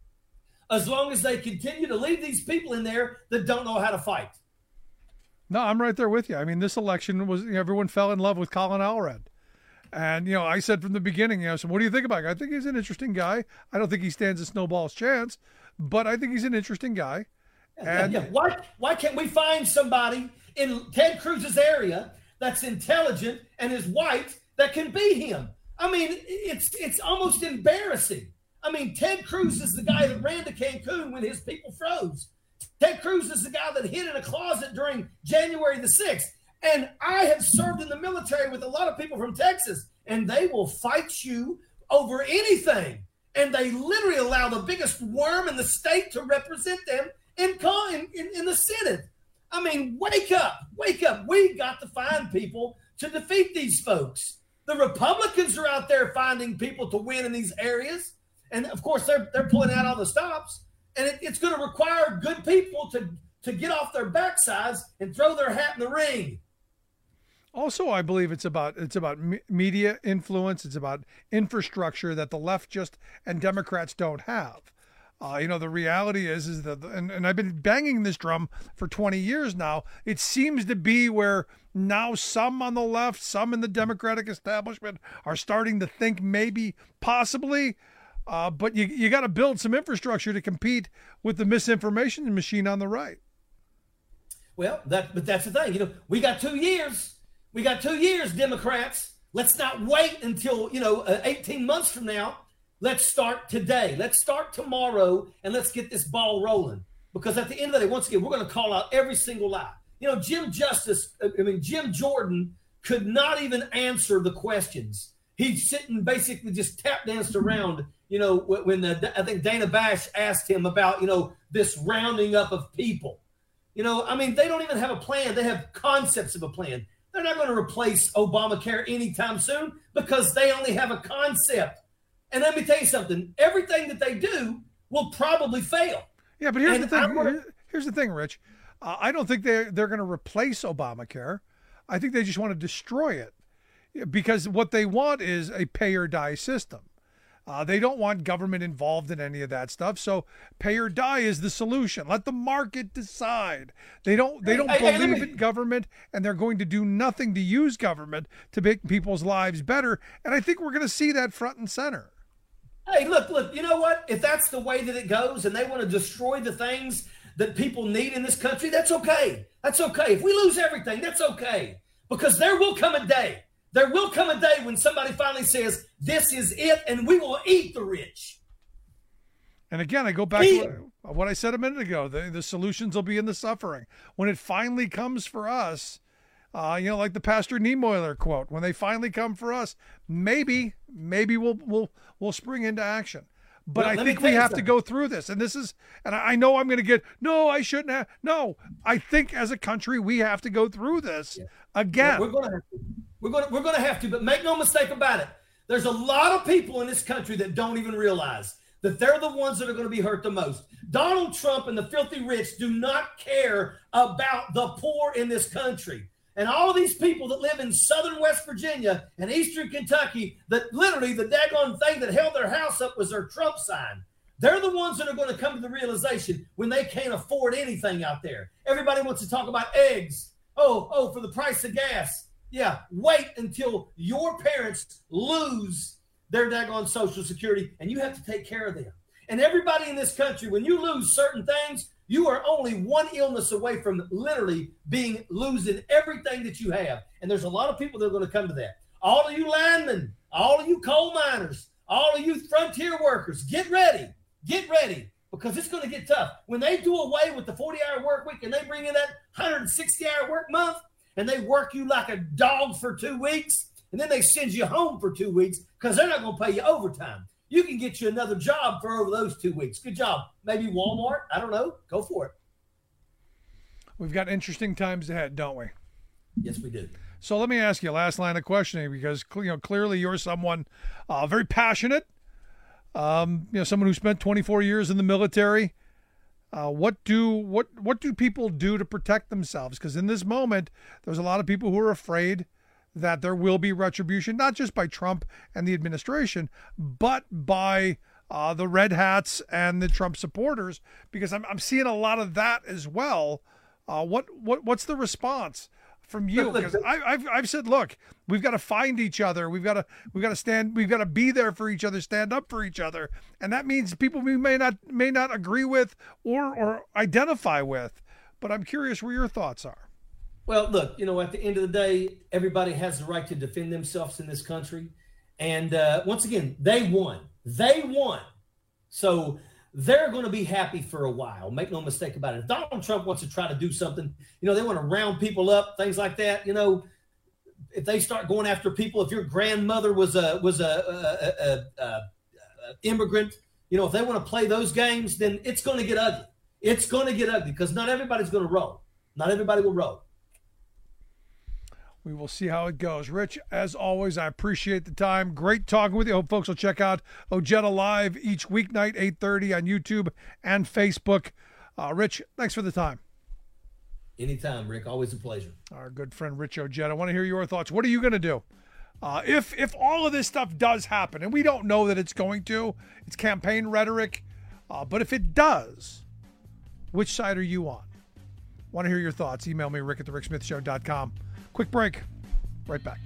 Speaker 19: as long as they continue to leave these people in there that don't know how to fight.
Speaker 13: No, I'm right there with you. This election was, everyone fell in love with Colin Allred. And, I said from the beginning, so what do you think about him? I think he's an interesting guy. I don't think he stands a snowball's chance, but I think he's an interesting guy. And
Speaker 19: Why can't we find somebody in Ted Cruz's area that's intelligent and is white that can beat him? It's almost embarrassing. Ted Cruz is the guy that ran to Cancun when his people froze. Ted Cruz is the guy that hid in a closet during January the 6th. And I have served in the military with a lot of people from Texas, and they will fight you over anything. And they literally allow the biggest worm in the state to represent them in the Senate. Wake up. We got to find people to defeat these folks. The Republicans are out there finding people to win in these areas. And, of course, they're pulling out all the stops. And it's going to require good people to get off their backsides and throw their hat in the ring.
Speaker 13: Also, I believe it's about media influence. It's about infrastructure that the left and Democrats don't have. The reality is that, and I've been banging this drum for 20 years now. It seems to be where now some on the left, some in the Democratic establishment are starting to think maybe, possibly, but you got to build some infrastructure to compete with the misinformation machine on the right.
Speaker 19: Well, but that's the thing. We got 2 years. We got 2 years, Democrats. Let's not wait until, 18 months from now. Let's start today. Let's start tomorrow, and let's get this ball rolling. Because at the end of the day, once again, we're going to call out every single lie. Jim Jordan could not even answer the questions. He's sitting basically just tap danced around, when I think Dana Bash asked him about, this rounding up of people. They don't even have a plan. They have concepts of a plan. They're not going to replace Obamacare anytime soon because they only have a concept. And let me tell you something. Everything that they do will probably fail.
Speaker 13: Yeah, but here's the thing. Here's the thing, Rich. I don't think they're going to replace Obamacare. I think they just want to destroy it because what they want is a pay or die system. They don't want government involved in any of that stuff. So pay or die is the solution. Let the market decide. They don't believe in government, and they're going to do nothing to use government to make people's lives better. And I think we're going to see that front and center.
Speaker 19: Hey, look, you know what? If that's the way that it goes and they want to destroy the things that people need in this country, that's okay. That's okay. If we lose everything, that's okay. Because there will come a day There will come a day when somebody finally says, this is it, and we will eat the rich.
Speaker 13: And again, I go back to what I said a minute ago. The solutions will be in the suffering. When it finally comes for us, like the Pastor Niemöller quote, when they finally come for us, maybe we'll spring into action. But I think we have to go through this. And I know I'm going to get, no, I shouldn't have. No, I think as a country, we have to go through this again.
Speaker 19: Yeah, we're going to have to. We're going to have to, but make no mistake about it. There's a lot of people in this country that don't even realize that they're the ones that are going to be hurt the most. Donald Trump and the filthy rich do not care about the poor in this country. And all of these people that live in southern West Virginia and eastern Kentucky, that literally the daggone thing that held their house up was their Trump sign. They're the ones that are going to come to the realization when they can't afford anything out there. Everybody wants to talk about eggs. Oh, for the price of gas. Yeah, wait until your parents lose their daggone Social Security, and you have to take care of them. And everybody in this country, when you lose certain things, you are only one illness away from literally losing everything that you have. And there's a lot of people that are going to come to that. All of you linemen, all of you coal miners, all of you frontier workers, get ready, because it's going to get tough. When they do away with the 40-hour work week and they bring in that 160-hour work month and they work you like a dog for 2 weeks, and then they send you home for 2 weeks because they're not going to pay you overtime. You can get you another job for over those 2 weeks. Good job. Maybe Walmart. I don't know. Go for it.
Speaker 13: We've got interesting times ahead, don't we?
Speaker 19: Yes, we do.
Speaker 13: So let me ask you a last line of questioning, because clearly you're someone very passionate, someone who spent 24 years in the military. What do people do to protect themselves? Because in this moment, there's a lot of people who are afraid that there will be retribution, not just by Trump and the administration, but by the red hats and the Trump supporters, because I'm seeing a lot of that as well. What's the response from you? Because I've said, look, we've got to find each other. We've got to be there for each other, stand up for each other, and that means people we may not agree with or identify with. But I'm curious where your thoughts are.
Speaker 19: Well, look, at the end of the day, everybody has the right to defend themselves in this country. And once again, they won. So they're going to be happy for a while. Make no mistake about it. If Donald Trump wants to try to do something, they want to round people up, things like that. If they start going after people, if your grandmother was a immigrant, if they want to play those games, then it's going to get ugly. It's going to get ugly because not everybody's going to roll. Not everybody will roll.
Speaker 13: We will see how it goes. Rich, as always, I appreciate the time. Great talking with you. Hope folks will check out Ojeda Live each weeknight, 8:30 on YouTube and Facebook. Rich, thanks for the time.
Speaker 19: Anytime, Rick. Always a pleasure.
Speaker 13: Our good friend Rich Ojeda. I want to hear your thoughts. What are you going to do? If all of this stuff does happen, and we don't know that it's going to, it's campaign rhetoric, but if it does, which side are you on? Want to hear your thoughts? Email me, rick@thericksmithshow.com. Quick break. Right back.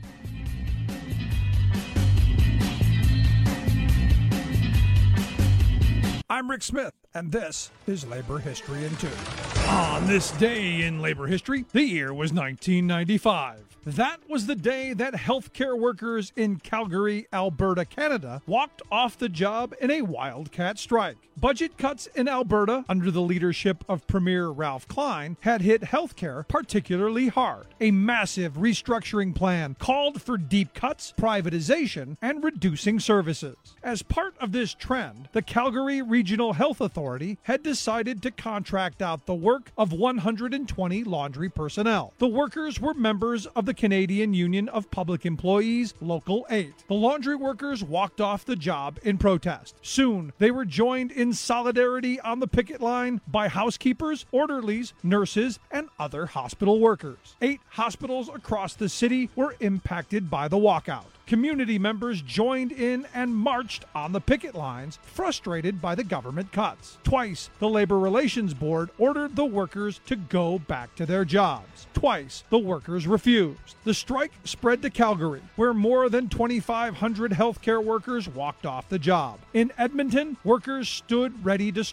Speaker 13: I'm Rick Smith, and this is Labor History in 2. On this day in labor history, the year was 1995. That was the day that healthcare workers in Calgary, Alberta, Canada, walked off the job in a wildcat strike. Budget cuts in Alberta, under the leadership of Premier Ralph Klein, had hit healthcare particularly hard. A massive restructuring plan called for deep cuts, privatization, and reducing services. As part of this trend, the Calgary Regional Health Authority had decided to contract out the work of 120 laundry personnel. The workers were members of the Canadian Union of Public Employees, Local 8. The laundry workers walked off the job in protest. Soon, they were joined in solidarity on the picket line by housekeepers, orderlies, nurses, and other hospital workers. 8 hospitals across the city were impacted by the walkout. Community members joined in and marched on the picket lines, frustrated by the government cuts. Twice, the Labor Relations Board ordered the workers to go back to their jobs. Twice, the workers refused. The strike spread to Calgary, where more than 2,500 healthcare workers walked off the job. In Edmonton, workers stood ready to strike.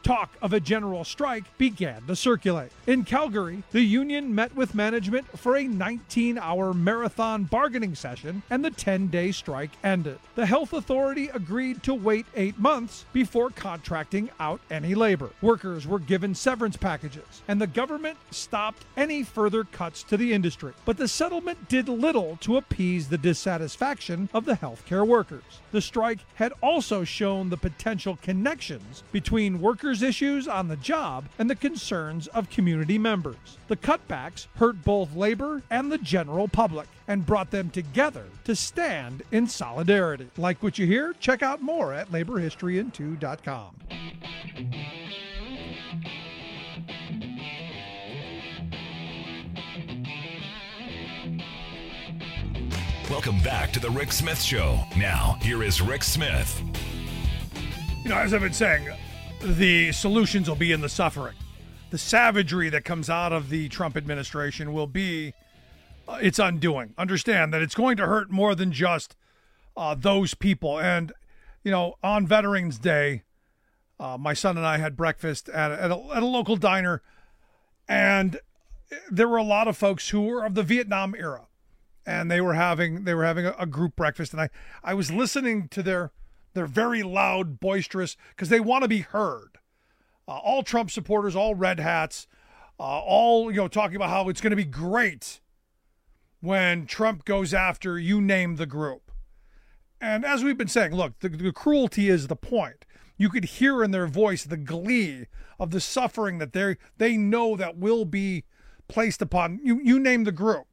Speaker 13: Talk of a general strike began to circulate. In Calgary, the union met with management for a 19-hour marathon bargaining session, and the 10-day strike ended. The health authority agreed to wait 8 months before contracting out any labor. Workers were given severance packages, and the government stopped any further cuts to the industry. But the settlement did little to appease the dissatisfaction of the healthcare workers. The strike had also shown the potential connections between workers' issues on the job and the concerns of community members. The cutbacks hurt both labor and the general public and brought them together to stand in solidarity. Like what you hear? Check out more at laborhistoryin2.com.
Speaker 12: Welcome back to the Rick Smith Show. Now, here is Rick Smith.
Speaker 13: You know, as I've been saying, the solutions will be in the suffering. The savagery that comes out of the Trump administration will be its undoing. Understand that it's going to hurt more than just those people. And, you know, on Veterans Day, my son and I had breakfast at a local diner, and there were a lot of folks who were of the Vietnam era. And they were having a group breakfast, and I was listening to their very loud, boisterous, because they want to be heard. All Trump supporters, all red hats, all talking about how it's going to be great when Trump goes after you name the group. And as we've been saying, look, the cruelty is the point. You could hear in their voice the glee of the suffering that they know that will be placed upon you. You name the group.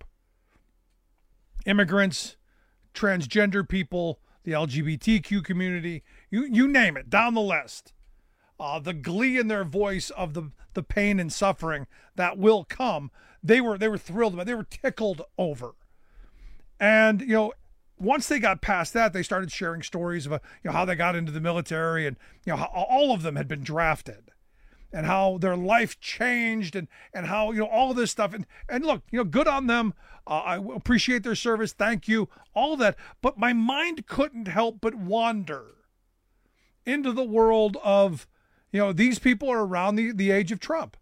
Speaker 13: Immigrants, transgender people, the LGBTQ community, you name it, down the list. The glee in their voice of the pain and suffering that will come, they were thrilled about. They were tickled over. And, once they got past that, they started sharing stories of how they got into the military, and how all of them had been drafted, and how their life changed, and how all of this stuff. And look, good on them. I appreciate their service. Thank you. All of that. But my mind couldn't help but wander into the world of, these people are around the age of Trump.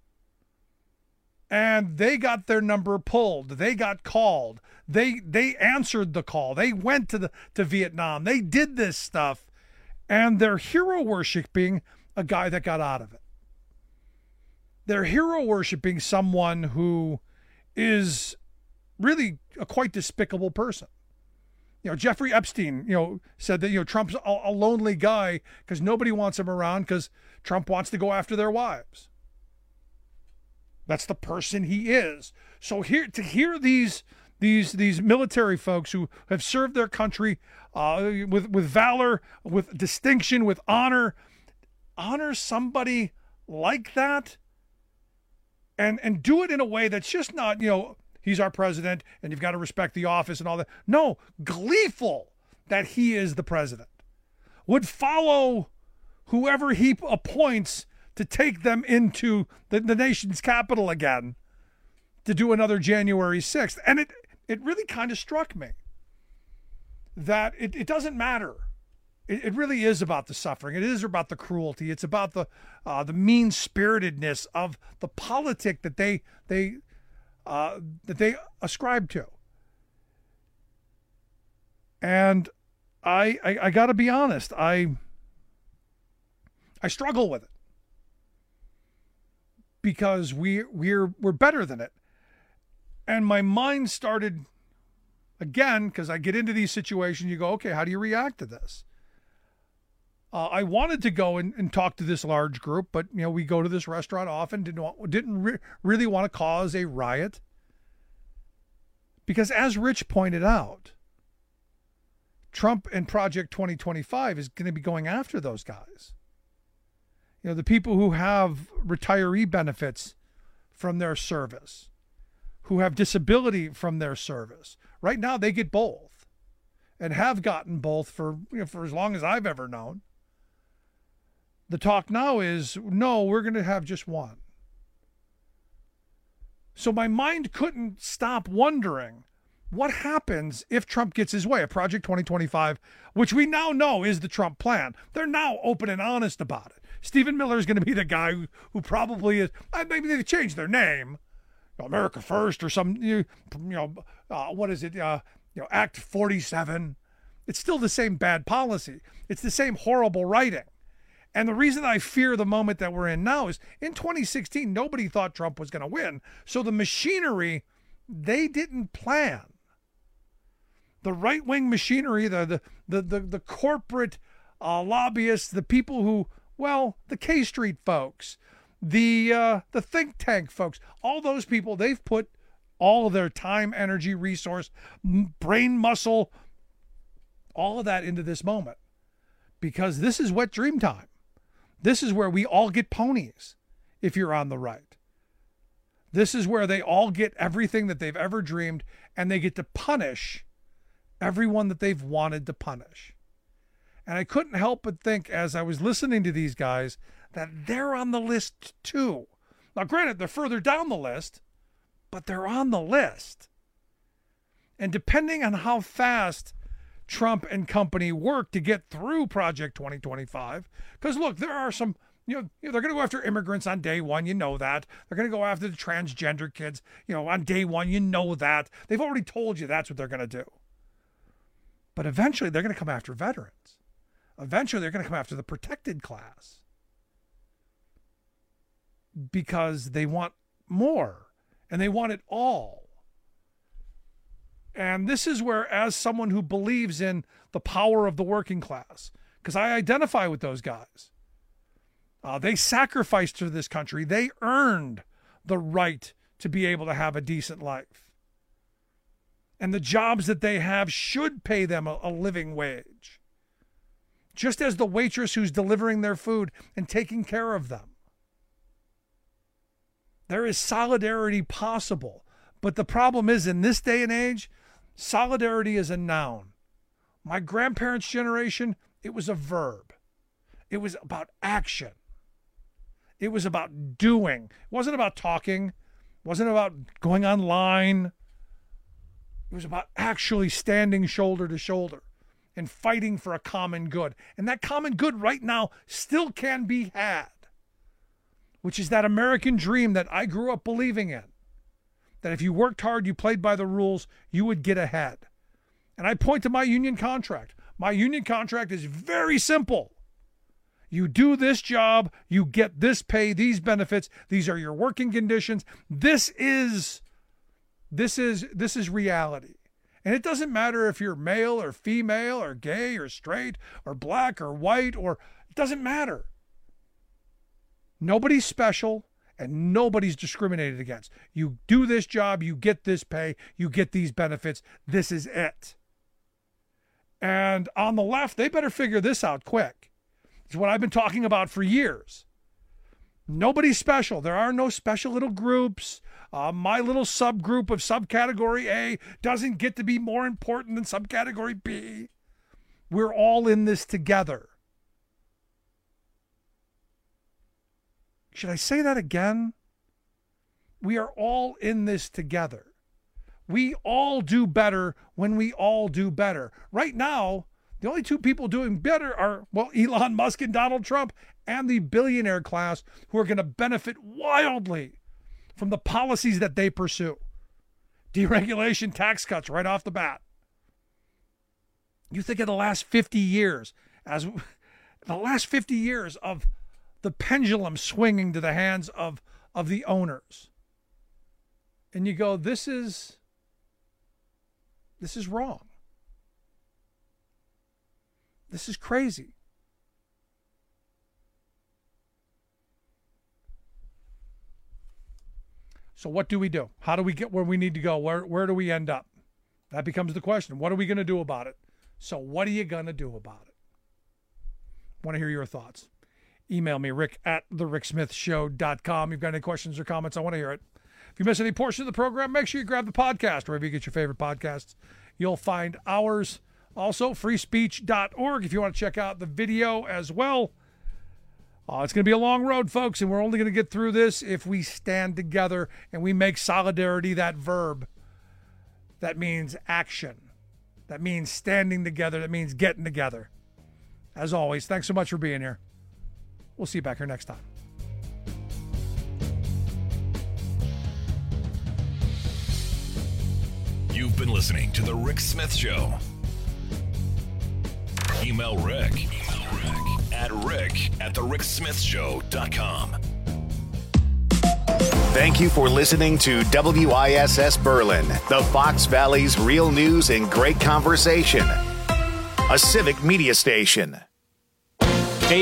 Speaker 13: And they got their number pulled. They got called. They answered the call. They went to Vietnam. They did this stuff. And they're hero worshiping a guy that got out of it. They're hero worshiping someone who is really a quite despicable person. Jeffrey Epstein, said that, Trump's a lonely guy because nobody wants him around because Trump wants to go after their wives. That's the person he is. So to hear these military folks who have served their country with valor, with distinction, with honor somebody like that, and do it in a way that's just not, he's our president and you've got to respect the office and all that. No, gleeful that he is the president. Would follow whoever he appoints to take them into the nation's capital again to do another January 6th. And it really kind of struck me that it doesn't matter. It really is about the suffering. It is about the cruelty. It's about the mean-spiritedness of the politic that they ascribe to. And I got to be honest, I struggle with it because we're better than it. And my mind started again, because I get into these situations. You go, okay, how do you react to this? I wanted to go and talk to this large group, but we go to this restaurant often. Didn't really want to cause a riot, because as Rich pointed out, Trump and Project 2025 is going to be going after those guys. The people who have retiree benefits from their service, who have disability from their service. Right now, they get both, and have gotten both for as long as I've ever known. The talk now is, no, we're going to have just one. So my mind couldn't stop wondering, what happens if Trump gets his way? A Project 2025, which we now know is the Trump plan. They're now open and honest about it. Stephen Miller is going to be the guy who probably is. Maybe they changed their name, America First or some, what is it? Act 47. It's still the same bad policy. It's the same horrible writing. And the reason I fear the moment that we're in now is in 2016, nobody thought Trump was going to win. So the machinery, they didn't plan. The right-wing machinery, the corporate lobbyists, the people who, the K Street folks, the think tank folks, all those people, they've put all of their time, energy, resource, brain muscle, all of that into this moment. Because this is wet dream time. This is where we all get ponies if you're on the right. This is where they all get everything that they've ever dreamed, and they get to punish everyone that they've wanted to punish. And I couldn't help but think as I was listening to these guys that they're on the list too. Now, granted, they're further down the list, but they're on the list. And depending on how fast Trump and company work to get through Project 2025, because look, there are some, they're going to go after immigrants on day one, you know that. They're going to go after the transgender kids, on day one, you know that. They've already told you that's what they're going to do. But eventually they're going to come after veterans. Eventually they're going to come after the protected class. Because they want more, and they want it all. And this is where, as someone who believes in the power of the working class, because I identify with those guys, they sacrificed to this country. They earned the right to be able to have a decent life. And the jobs that they have should pay them a living wage. Just as the waitress who's delivering their food and taking care of them. There is solidarity possible. But the problem is, in this day and age, solidarity is a noun. My grandparents' generation, it was a verb. It was about action. It was about doing. It wasn't about talking. It wasn't about going online. It was about actually standing shoulder to shoulder and fighting for a common good. And that common good right now still can be had, which is that American dream that I grew up believing in. That if you worked hard, you played by the rules, you would get ahead. And I point to my union contract. My union contract is very simple. You do this job, you get this pay, these benefits, these are your working conditions. This is reality. And it doesn't matter if you're male or female or gay or straight or black or white, or it doesn't matter. Nobody's special and nobody's discriminated against. You do this job, you get this pay, you get these benefits. This is it. And on the left, they better figure this out quick. It's what I've been talking about for years. Nobody's special. There are no special little groups. My little subgroup of subcategory A doesn't get to be more important than subcategory B. We're all in this together. Should I say that again? We are all in this together. We all do better when we all do better. Right now, the only two people doing better are, Elon Musk and Donald Trump, and the billionaire class who are going to benefit wildly from the policies that they pursue. Deregulation, tax cuts right off the bat. You think of the last 50 years, of the pendulum swinging to the hands of the owners. And you go, this is wrong. This is crazy. So what do we do? How do we get where we need to go? Where do we end up? That becomes the question. What are we going to do about it? So what are you going to do about it? I want to hear your thoughts. Email me, rick@thericksmithshow.com. You've got any questions or comments? I want to hear it. If you miss any portion of the program, make sure you grab the podcast wherever you get your favorite podcasts. You'll find ours. Also, freespeech.org if you want to check out the video as well. It's going to be a long road, folks, and we're only going to get through this if we stand together and we make solidarity that verb. That means action. That means standing together. That means getting together. As always, thanks so much for being here. We'll see you back here next time.
Speaker 12: You've been listening to The Rick Smith Show. Email Rick at rick@thericksmithshow.com.
Speaker 1: Thank you for listening to WISS Berlin, the Fox Valley's real news and great conversation. A civic media station.